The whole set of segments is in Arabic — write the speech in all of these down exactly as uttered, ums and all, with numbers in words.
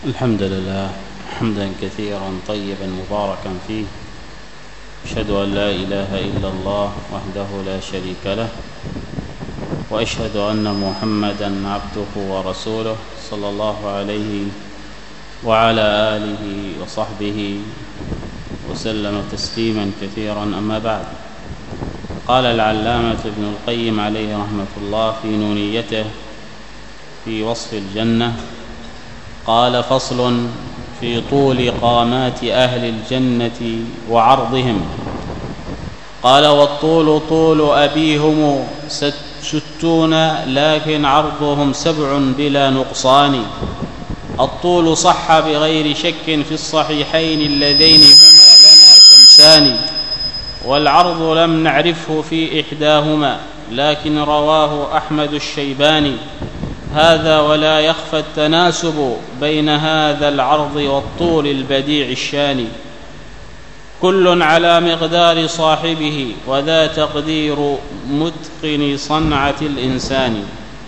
الحمد لله حمدا كثيرا طيبا مباركا فيه، أشهد أن لا إله إلا الله وحده لا شريك له، وأشهد أن محمدا عبده ورسوله صلى الله عليه وعلى آله وصحبه وسلم تسليما كثيرا. أما بعد، قال العلامة ابن القيم عليه رحمة الله في نونيته في وصف الجنة، قال: فصل في طول قامات أهل الجنة وعرضهم. قال: والطول طول أبيهم ستون، لكن عرضهم سبع بلا نقصان. الطول صح بغير شك في الصحيحين اللذين هما لنا شمسان، والعرض لم نعرفه في إحداهما، لكن رواه أحمد الشيباني. هذا ولا يخفى التناسب بين هذا العرض والطول البديع الشاني، كل على مقدار صاحبه، وذا تقدير متقن صنعة الإنسان.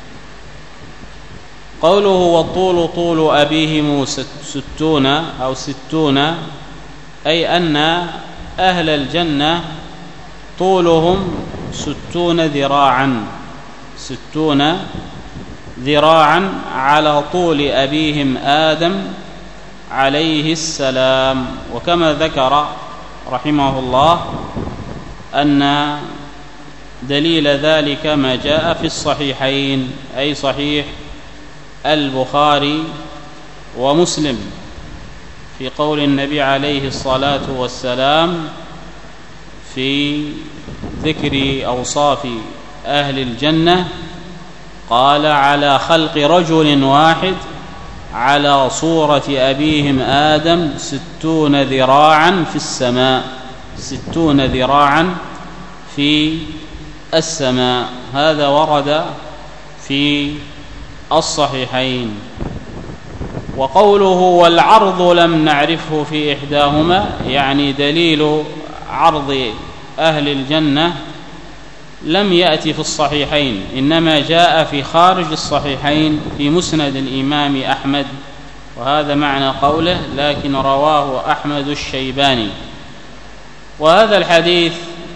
قوله والطول طول أبيهم ستون أو ستون، أي أن أهل الجنة طولهم ستون ذراعا ستون ذراعا على طول أبيهم آدم عليه السلام. وكما ذكر رحمه الله أن دليل ذلك ما جاء في الصحيحين، أي صحيح البخاري ومسلم، في قول النبي عليه الصلاة والسلام في ذكر أوصاف أهل الجنة، قال: على خلق رجل واحد على صورة أبيهم آدم ستون ذراعا في السماء ستون ذراعا في السماء. هذا ورد في الصحيحين. وقوله والعرض لم نعرفه في إحداهما، يعني دليل عرض أهل الجنة لم يأتي في الصحيحين، إنما جاء في خارج الصحيحين في مسند الإمام أحمد، وهذا معنى قوله لكن رواه أحمد الشيباني. وهذا الحديث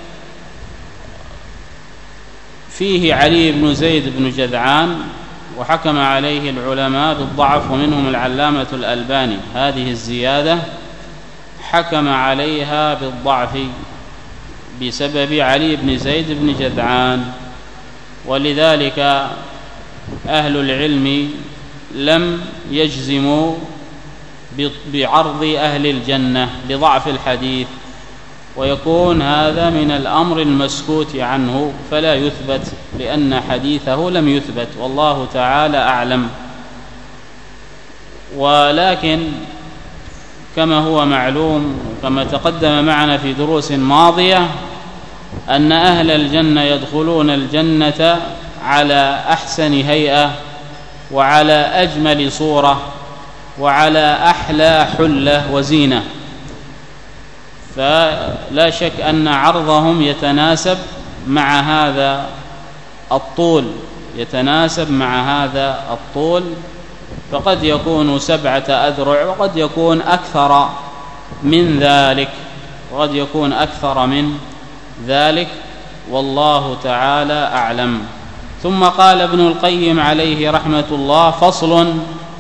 فيه علي بن زيد بن جذعان، وحكم عليه العلماء بالضعف، ومنهم العلامة الألباني. هذه الزيادة حكم عليها بالضعف بسبب علي بن زيد بن جذعان، ولذلك أهل العلم لم يجزموا بعرض أهل الجنة لضعف الحديث، ويكون هذا من الأمر المسكوت عنه، فلا يثبت لأن حديثه لم يثبت، والله تعالى أعلم. ولكن كما هو معلوم وكما تقدم معنا في دروس ماضية، أن أهل الجنة يدخلون الجنة على أحسن هيئة، وعلى أجمل صورة، وعلى أحلى حلة وزينة، فلا شك أن عرضهم يتناسب مع هذا الطول يتناسب مع هذا الطول فقد يكون سبعة أذرع، وقد يكون أكثر من ذلك وقد يكون أكثر من ذلك والله تعالى أعلم. ثم قال ابن القيم عليه رحمة الله: فصل.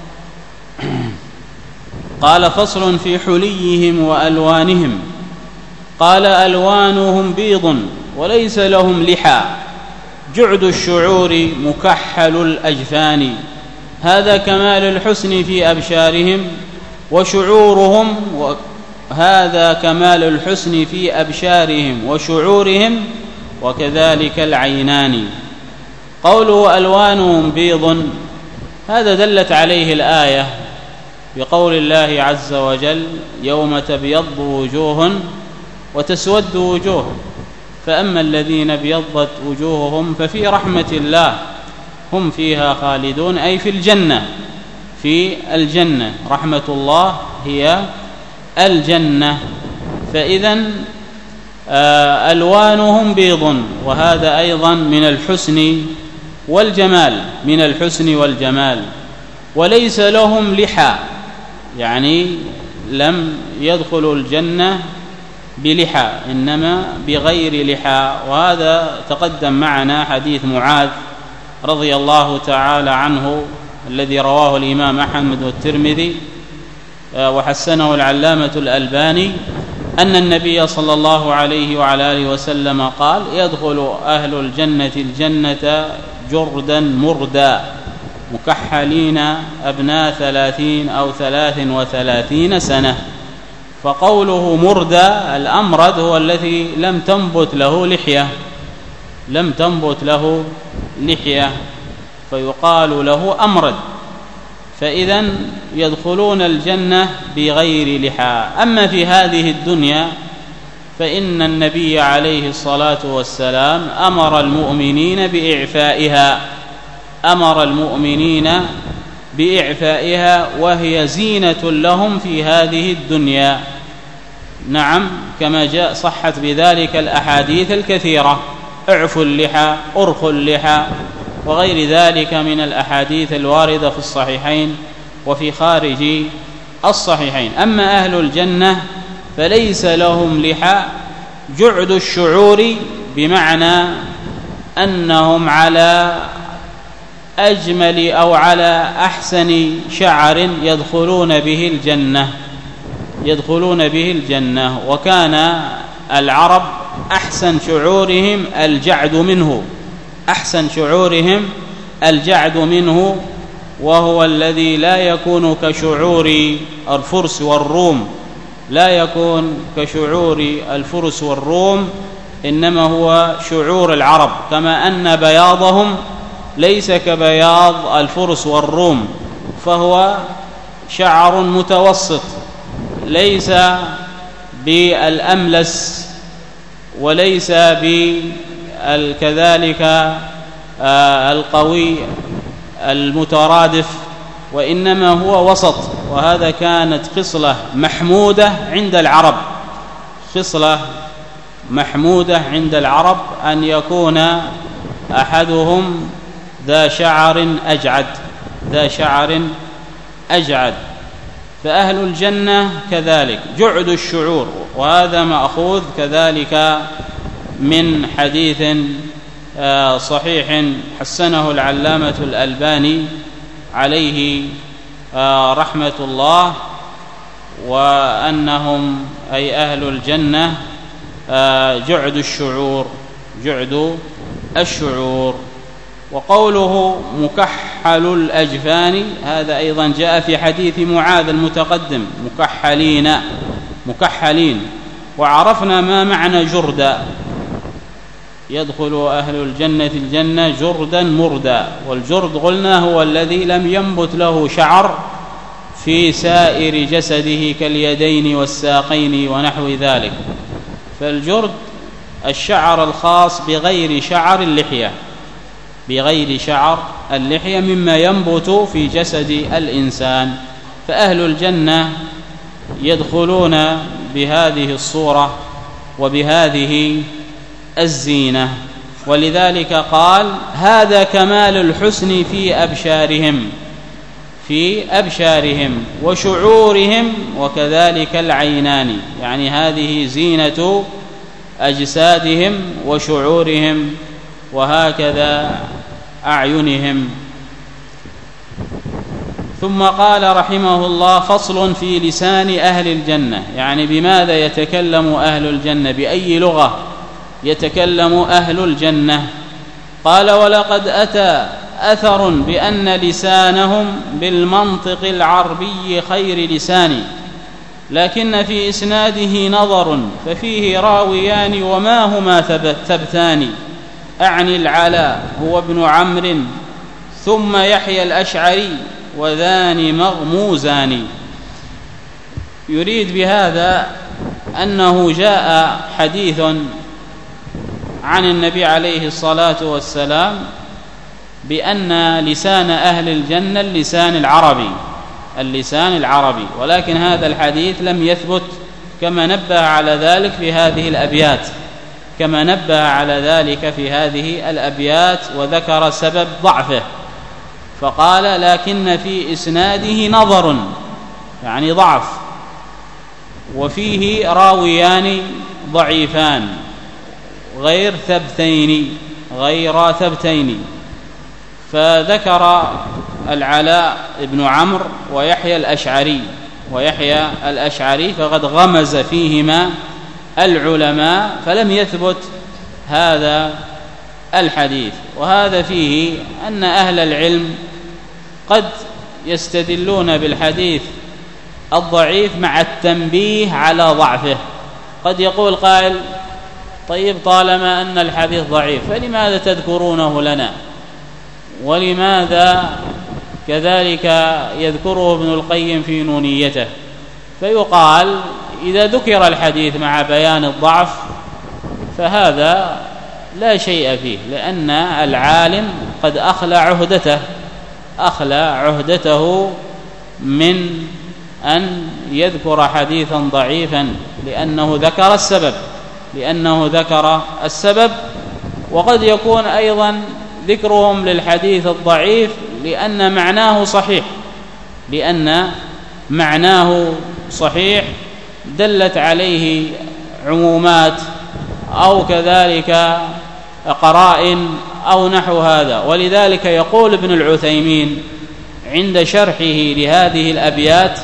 قال: فصل في حليهم وألوانهم. قال: ألوانهم بيض وليس لهم لحى، جعد الشعور مكحل الأجفان. هذا كمال الحسن في أبشارهم وشعورهم و... هذا كمال الحسن في أبشارهم وشعورهم، وكذلك العينان. قوله ألوانهم بيض، هذا دلت عليه الآية بقول الله عز وجل: يوم تبيض وجوه وتسود وجوه، فأما الذين ابيضت وجوههم ففي رحمة الله هم فيها خالدون، أي في الجنة في الجنة رحمة الله هي الجنة. فإذن ألوانهم بيض، وهذا أيضا من الحسن والجمال من الحسن والجمال. وليس لهم لحى، يعني لم يدخلوا الجنة بلحى إنما بغير لحى. وهذا تقدم معنا حديث معاذ رضي الله تعالى عنه الذي رواه الإمام أحمد والترمذي وحسنه العلامة الألباني أن النبي صلى الله عليه وعلى آله وسلم قال: يدخل أهل الجنة الجنة جردا مردا مكحلين أبناء ثلاثين أو ثلاث وثلاثين سنة. فقوله مردا الأمرد هو الذي لم تنبت له لحية لم تنبت له لحية فيقال له أمرد. فإذن يدخلون الجنة بغير لحى. أما في هذه الدنيا فإن النبي عليه الصلاة والسلام أمر المؤمنين بإعفائها أمر المؤمنين بإعفائها وهي زينة لهم في هذه الدنيا. نعم، كما جاء صحت بذلك الأحاديث الكثيرة: اعفوا اللحى، أرخوا اللحى، وغير ذلك من الأحاديث الواردة في الصحيحين وفي خارج الصحيحين. أما أهل الجنة فليس لهم لحى، جعد الشعور بمعنى أنهم على أجمل أو على أحسن شعر يدخلون به الجنة يدخلون به الجنة. وكان العرب أحسن شعورهم الجعد منه أحسن شعورهم الجعد منه وهو الذي لا يكون كشعور الفرس والروم لا يكون كشعور الفرس والروم إنما هو شعور العرب، كما أن بياضهم ليس كبياض الفرس والروم، فهو شعر متوسط، ليس بالأملس وليس كذلك القوي المترادف، وإنما هو وسط. وهذا كانت خصلة محمودة عند العرب خصلة محمودة عند العرب أن يكون أحدهم ذا شعر أجعد ذا شعر أجعد فأهل الجنة كذلك جعد الشعور. وهذا مأخوذ كذلك من حديث صحيح حسنه العلامة الألباني عليه رحمة الله، وأنهم أي أهل الجنة جعد الشعور جعد الشعور. وقوله مكحل الأجفان هذا أيضا جاء في حديث معاذ المتقدم: مكحلين مكحلين. وعرفنا ما معنى جردا: يدخل أهل الجنة الجنة جردا مردا. والجرد قلنا هو الذي لم ينبت له شعر في سائر جسده كاليدين والساقين ونحو ذلك. فالجرد الشعر الخاص بغير شعر اللحية بغير شعر اللحية مما ينبت في جسد الإنسان. فأهل الجنة يدخلون بهذه الصورة وبهذه الزينة. ولذلك قال: هذا كمال الحسن في أبشارهم في أبشارهم وشعورهم وكذلك العينان، يعني هذه زينة أجسادهم وشعورهم، وهكذا أعينهم. ثم قال رحمه الله: فصل في لسان أهل الجنة، يعني بماذا يتكلم أهل الجنة، بأي لغة يتكلم أهل الجنة. قال: ولقد أتى أثر بأن لسانهم بالمنطق العربي خير لسان، لكن في إسناده نظر ففيه راويان وما هما ثبتان، أعني العلاء هو ابن عمرو ثم يحيى الأشعري وذان مغموزان. يريد بهذا أنه جاء حديث عن النبي عليه الصلاة والسلام بأن لسان أهل الجنة اللسان العربي اللسان العربي ولكن هذا الحديث لم يثبت، كما نبه على ذلك في هذه الأبيات كما نبه على ذلك في هذه الأبيات وذكر سبب ضعفه، فقال: لكن في إسناده نظر، يعني ضعف، وفيه راويان ضعيفان غير ثبتين غير ثبتين فذكر العلاء بن عمرو ويحيى الأشعري ويحيى الأشعري فقد غمز فيهما العلماء فلم يثبت هذا الحديث. وهذا فيه أن أهل العلم قد يستدلون بالحديث الضعيف مع التنبيه على ضعفه. قد يقول قائل: طيب طالما أن الحديث ضعيف فلماذا تذكرونه لنا؟ ولماذا كذلك يذكره ابن القيم في نونيته؟ فيقال: إذا ذكر الحديث مع بيان الضعف فهذا لا شيء فيه، لأن العالم قد أخلى عهدته أخلى عهدته من أن يذكر حديثا ضعيفا لأنه ذكر السبب لأنه ذكر السبب وقد يكون أيضا ذكرهم للحديث الضعيف لأن معناه صحيح لأن معناه صحيح دلت عليه عمومات أو كذلك قرائن أو نحو هذا. ولذلك يقول ابن العثيمين عند شرحه لهذه الأبيات: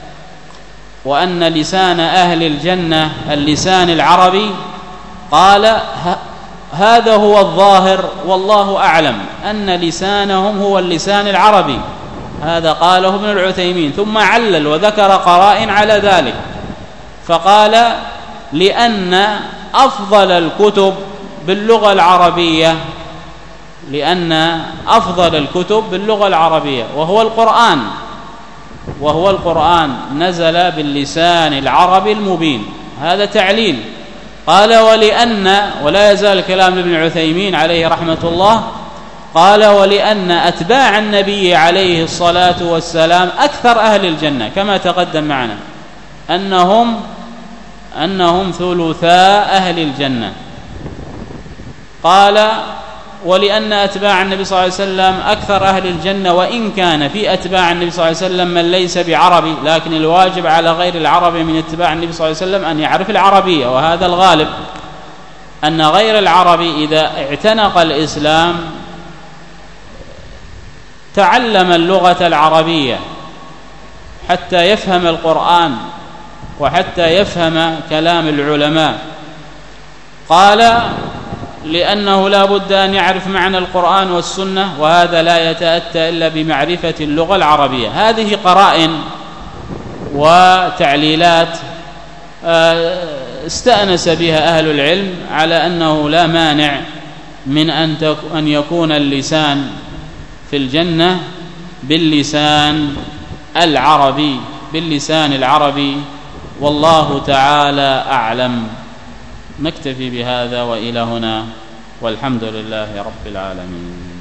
وأن لسان أهل الجنة اللسان العربي، قال: هذا هو الظاهر والله أعلم أن لسانهم هو اللسان العربي. هذا قاله ابن العثيمين، ثم علل وذكر قرائن على ذلك فقال: لأن أفضل الكتب باللغة العربية لأن أفضل الكتب باللغة العربية وهو القرآن وهو القرآن نزل باللسان العربي المبين. هذا تعليل. قال: ولأن، ولا يزال كلام ابن عثيمين عليه رحمة الله، قال: ولأن أتباع النبي عليه الصلاة والسلام أكثر أهل الجنة، كما تقدم معنا أنهم أنهم ثلثا أهل الجنة. قال: ولأن أتباع النبي صلى الله عليه وسلم أكثر أهل الجنة، وإن كان في أتباع النبي صلى الله عليه وسلم من ليس بعربي، لكن الواجب على غير العربي من اتباع النبي صلى الله عليه وسلم أن يعرف العربية. وهذا الغالب أن غير العربي إذا اعتنق الإسلام تعلم اللغة العربية حتى يفهم القرآن وحتى يفهم كلام العلماء. قال: لأنه لا بد أن يعرف معنى القرآن والسنة، وهذا لا يتأتى إلا بمعرفة اللغة العربية. هذه قرائن وتعليلات استأنس بها أهل العلم على أنه لا مانع من أن يكون اللسان في الجنة باللسان العربي باللسان العربي والله تعالى أعلم. نكتفي بهذا وإلى هنا، والحمد لله رب العالمين.